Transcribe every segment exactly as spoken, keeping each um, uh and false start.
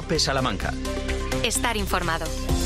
COPE Salamanca. Estar informado.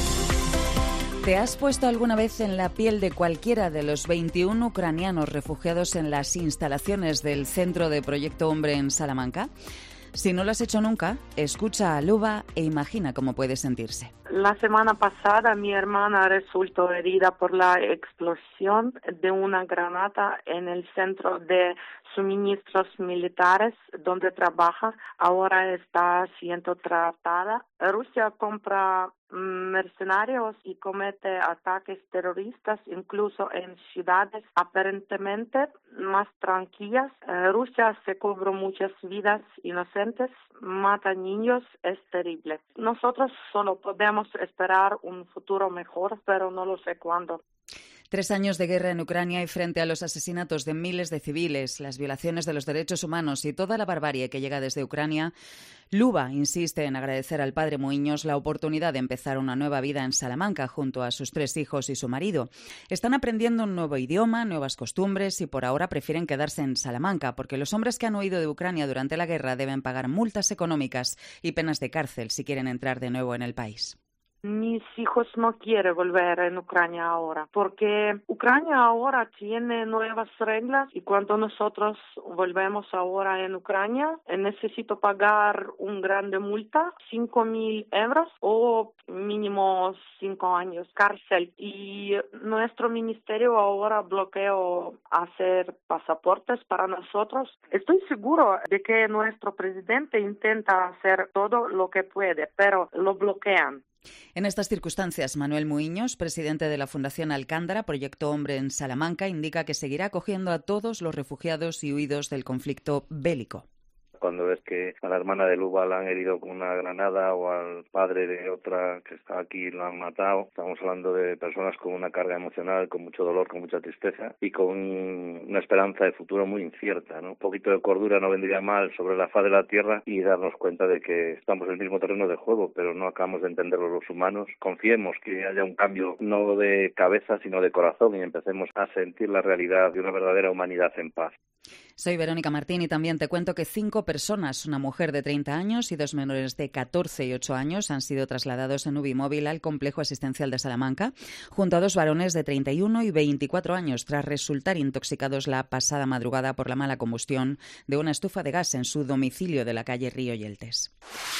¿Te has puesto alguna vez en la piel de cualquiera de los veintiún ucranianos refugiados en las instalaciones del Centro de Proyecto Hombre en Salamanca? Si no lo has hecho nunca, escucha a Luba e imagina cómo puede sentirse. La semana pasada mi hermana resultó herida por la explosión de una granada en el centro de suministros militares donde trabaja. Ahora está siendo tratada. Rusia compra mercenarios y comete ataques terroristas incluso en ciudades aparentemente más tranquilas. Eh, Rusia se cobró muchas vidas inocentes, mata niños, es terrible. Nosotros solo podemos esperar un futuro mejor, pero no lo sé cuándo. Tres años de guerra en Ucrania y frente a los asesinatos de miles de civiles, las violaciones de los derechos humanos y toda la barbarie que llega desde Ucrania, Luba insiste en agradecer al padre Muiños la oportunidad de empezar una nueva vida en Salamanca junto a sus tres hijos y su marido. Están aprendiendo un nuevo idioma, nuevas costumbres y por ahora prefieren quedarse en Salamanca porque los hombres que han huido de Ucrania durante la guerra deben pagar multas económicas y penas de cárcel si quieren entrar de nuevo en el país. Mis hijos no quieren volver en Ucrania ahora, porque Ucrania ahora tiene nuevas reglas y cuando nosotros volvemos ahora en Ucrania, necesito pagar un grande multa, cinco mil euros o mínimo cinco años cárcel. Y nuestro ministerio ahora bloqueó hacer pasaportes para nosotros. Estoy seguro de que nuestro presidente intenta hacer todo lo que puede, pero lo bloquean. En estas circunstancias, Manuel Muiños, presidente de la Fundación Alcándara, Proyecto Hombre en Salamanca, indica que seguirá acogiendo a todos los refugiados y huidos del conflicto bélico. Cuando ves que a la hermana de Luba la han herido con una granada o al padre de otra que está aquí la han matado, estamos hablando de personas con una carga emocional, con mucho dolor, con mucha tristeza y con una esperanza de futuro muy incierta, ¿no? Un poquito de cordura no vendría mal sobre la faz de la tierra y darnos cuenta de que estamos en el mismo terreno de juego, pero no acabamos de entenderlo los humanos. Confiemos que haya un cambio no de cabeza sino de corazón y empecemos a sentir la realidad de una verdadera humanidad en paz. Soy Verónica Martín y también te cuento que cinco personas, una mujer de treinta años y dos menores de catorce y ocho años, han sido trasladados en Ubimóvil al complejo asistencial de Salamanca, junto a dos varones de treinta y uno y veinticuatro años, tras resultar intoxicados la pasada madrugada por la mala combustión de una estufa de gas en su domicilio de la calle Río Yeltes.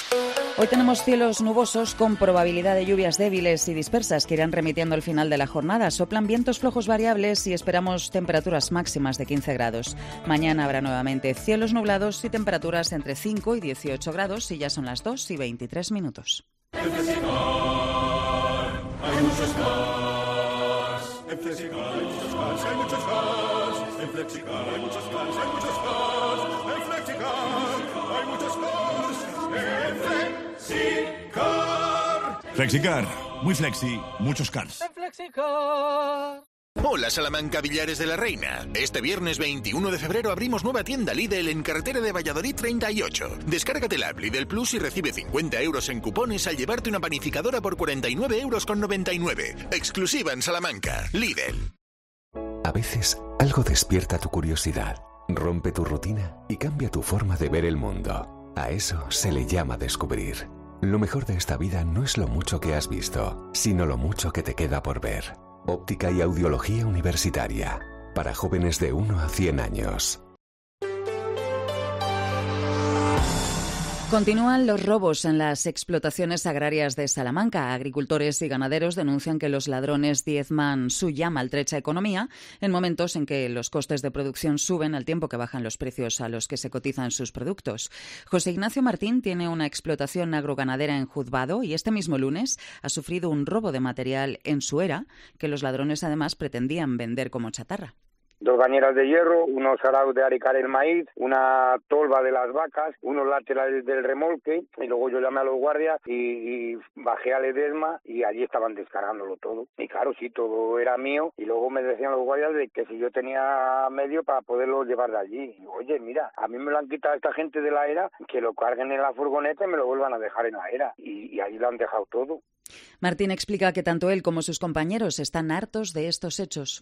Hoy tenemos cielos nubosos con probabilidad de lluvias débiles y dispersas que irán remitiendo al final de la jornada. Soplan vientos flojos variables y esperamos temperaturas máximas de quince grados. Mañana habrá nuevamente cielos nublados y temperaturas entre cinco y dieciocho grados y ya son las dos y veintitrés minutos. En Flexicar hay muchos cars. En Flexicar hay muchos cars, hay muchos cars. En Flexicar hay muchos cars, hay muchos cars. En Flexicar hay muchos cars. En Flexicar. Flexicar, muy flexi, muchos cars. En Flexicar. Hola Salamanca, Villares de la Reina. Este viernes veintiuno de febrero abrimos nueva tienda Lidl en carretera de Valladolid treinta y ocho. Descárgate la app Lidl Plus y recibe cincuenta euros en cupones al llevarte una panificadora por cuarenta y nueve euros con noventa y nueve. Exclusiva en Salamanca. Lidl. A veces algo despierta tu curiosidad, rompe tu rutina y cambia tu forma de ver el mundo. A eso se le llama descubrir. Lo mejor de esta vida no es lo mucho que has visto, sino lo mucho que te queda por ver. Óptica y audiología universitaria. Para jóvenes de uno a cien años. Continúan los robos en las explotaciones agrarias de Salamanca. Agricultores y ganaderos denuncian que los ladrones diezman su ya maltrecha economía en momentos en que los costes de producción suben al tiempo que bajan los precios a los que se cotizan sus productos. José Ignacio Martín tiene una explotación agroganadera en Juzbado y este mismo lunes ha sufrido un robo de material en su era que los ladrones además pretendían vender como chatarra. Dos bañeras de hierro, unos araos de aricar el maíz, una tolva de las vacas, unos laterales del remolque, y luego yo llamé a los guardias y, y bajé a Ledesma y allí estaban descargándolo todo. Y claro, sí, todo era mío, y luego me decían los guardias de que si yo tenía medio para poderlo llevar de allí. Y, oye, mira, a mí me lo han quitado esta gente de la era, que lo carguen en la furgoneta y me lo vuelvan a dejar en la era. Y, y ahí lo han dejado todo. Martín explica que tanto él como sus compañeros están hartos de estos hechos.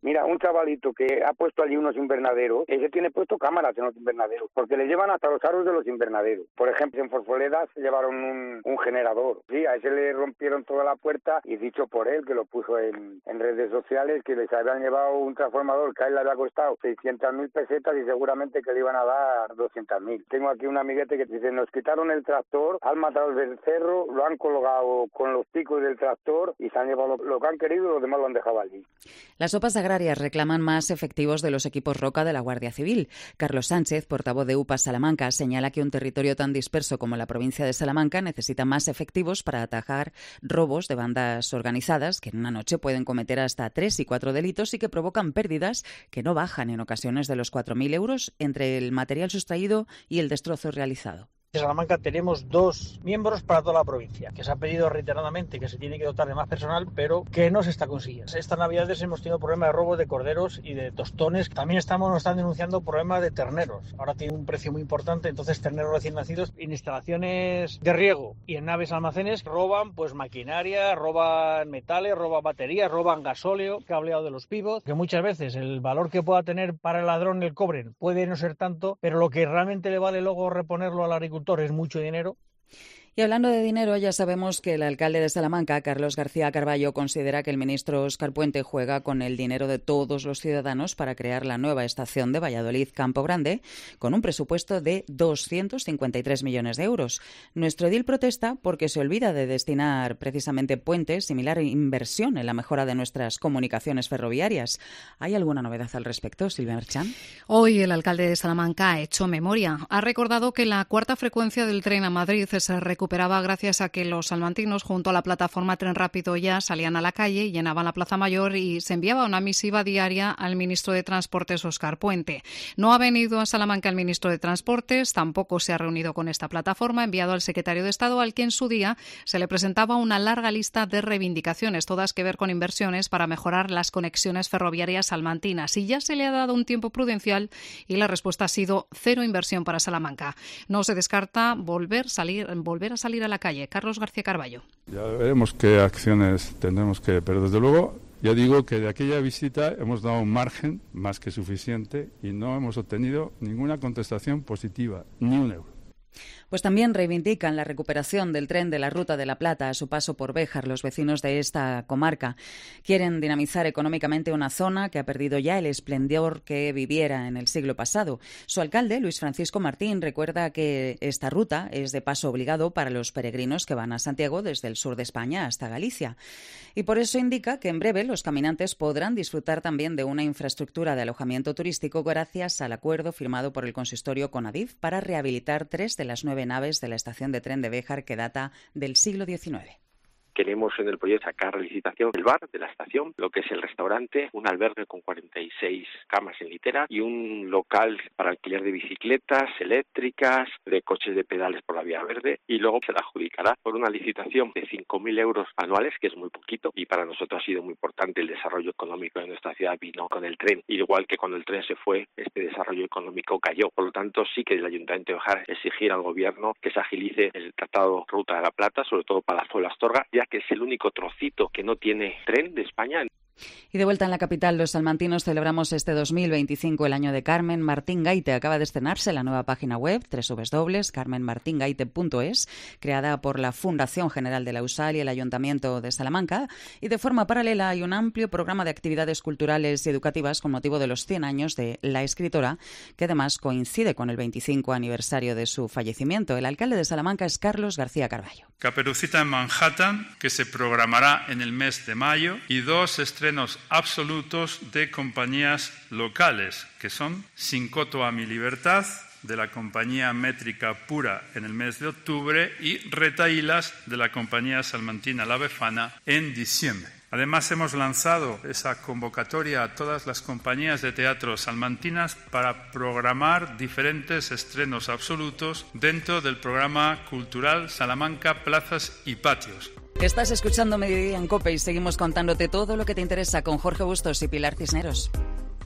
Mira, un chavalito que ha puesto allí unos invernaderos, ese tiene puesto cámaras en los invernaderos, porque le llevan hasta los aros de los invernaderos. Por ejemplo, en Forfoleda se llevaron un, un generador. Sí, a ese le rompieron toda la puerta y dicho por él, que lo puso en, en redes sociales, que les habían llevado un transformador que a él le había costado seiscientas mil pesetas y seguramente que le iban a dar doscientas mil. Tengo aquí un amiguete que dice, nos quitaron el tractor, han matado el becerro, lo han colgado con los picos del tractor y se han llevado lo, lo que han querido y los demás lo han dejado allí. Las OPAs agrarias reclaman más efectivos de los equipos Roca de la Guardia Civil. Carlos Sánchez, portavoz de U P A Salamanca, señala que un territorio tan disperso como la provincia de Salamanca necesita más efectivos para atajar robos de bandas organizadas que en una noche pueden cometer hasta tres y cuatro delitos y que provocan pérdidas que no bajan en ocasiones de los cuatro mil euros entre el material sustraído y el destrozo realizado. En Salamanca tenemos dos miembros para toda la provincia, que se ha pedido reiteradamente que se tiene que dotar de más personal, pero que no se está consiguiendo. Estas navidades hemos tenido problemas de robo de corderos y de tostones. También estamos, nos están denunciando problemas de terneros. Ahora tiene un precio muy importante, entonces terneros recién nacidos en instalaciones de riego y en naves almacenes roban pues maquinaria, roban metales, roban baterías, roban gasóleo, cableado de los pivos, que muchas veces el valor que pueda tener para el ladrón el cobre puede no ser tanto, pero lo que realmente le vale luego reponerlo al agricultor es mucho dinero. Y hablando de dinero, ya sabemos que el alcalde de Salamanca, Carlos García Carballo, considera que el ministro Óscar Puente juega con el dinero de todos los ciudadanos para crear la nueva estación de Valladolid-Campo Grande, con un presupuesto de doscientos cincuenta y tres millones de euros. Nuestro edil protesta porque se olvida de destinar precisamente Puente similar inversión en la mejora de nuestras comunicaciones ferroviarias. ¿Hay alguna novedad al respecto, Silvia Merchán? Hoy el alcalde de Salamanca ha hecho memoria. Ha recordado que la cuarta frecuencia del tren a Madrid se recuperó Recuperaba gracias a que los salmantinos junto a la plataforma Tren Rápido Ya salían a la calle, llenaban la Plaza Mayor y se enviaba una misiva diaria al ministro de Transportes, Óscar Puente. No ha venido a Salamanca el ministro de Transportes, tampoco se ha reunido con esta plataforma, ha enviado al secretario de Estado, al que en su día se le presentaba una larga lista de reivindicaciones, todas que ver con inversiones para mejorar las conexiones ferroviarias salmantinas. Y ya se le ha dado un tiempo prudencial y la respuesta ha sido cero inversión para Salamanca. No se descarta volver, salir, volver a salir a la calle. Carlos García Carballo. Ya veremos qué acciones tendremos que, pero desde luego ya digo que de aquella visita hemos dado un margen más que suficiente y no hemos obtenido ninguna contestación positiva, ni un euro. Pues también reivindican la recuperación del tren de la Ruta de la Plata a su paso por Béjar, los vecinos de esta comarca. Quieren dinamizar económicamente una zona que ha perdido ya el esplendor que viviera en el siglo pasado. Su alcalde, Luis Francisco Martín, recuerda que esta ruta es de paso obligado para los peregrinos que van a Santiago desde el sur de España hasta Galicia. Y por eso indica que en breve los caminantes podrán disfrutar también de una infraestructura de alojamiento turístico gracias al acuerdo firmado por el consistorio con Adif para rehabilitar tres de las nueve naves de la estación de tren de Béjar que data del siglo diecinueve. Queremos en el proyecto sacar a licitación el bar de la estación, lo que es el restaurante, un albergue con cuarenta y seis camas en litera y un local para alquiler de bicicletas eléctricas, de coches de pedales por la vía verde, y luego se la adjudicará por una licitación de cinco mil euros anuales, que es muy poquito, y para nosotros ha sido muy importante el desarrollo económico de nuestra ciudad vino con el tren. Igual que cuando el tren se fue, este desarrollo económico cayó. Por lo tanto, sí que el Ayuntamiento de Béjar exigir al Gobierno que se agilice el Tratado Ruta de la Plata, sobre todo para Zuela Astorga, ya que es el único trocito que no tiene tren de España. Y de vuelta en la capital, los salmantinos celebramos este dos mil veinticinco el año de Carmen Martín Gaite. Acaba de estrenarse la nueva página web, doble u doble u doble u punto carmen martín gaite punto es, creada por la Fundación General de la USAL y el Ayuntamiento de Salamanca. Y de forma paralela hay un amplio programa de actividades culturales y educativas con motivo de los cien años de la escritora, que además coincide con el veinticinco aniversario de su fallecimiento. El alcalde de Salamanca es Carlos García Carballo. Caperucita en Manhattan, que se programará en el mes de mayo, y dos estrenos absolutos de compañías locales, que son Sin coto a mi libertad, de la compañía Métrica Pura en el mes de octubre, y Retahílas, de la compañía salmantina La Befana, en diciembre. Además, hemos lanzado esa convocatoria a todas las compañías de teatro salmantinas para programar diferentes estrenos absolutos dentro del programa cultural Salamanca Plazas y Patios. Estás escuchando Mediodía en COPE y seguimos contándote todo lo que te interesa con Jorge Bustos y Pilar Cisneros.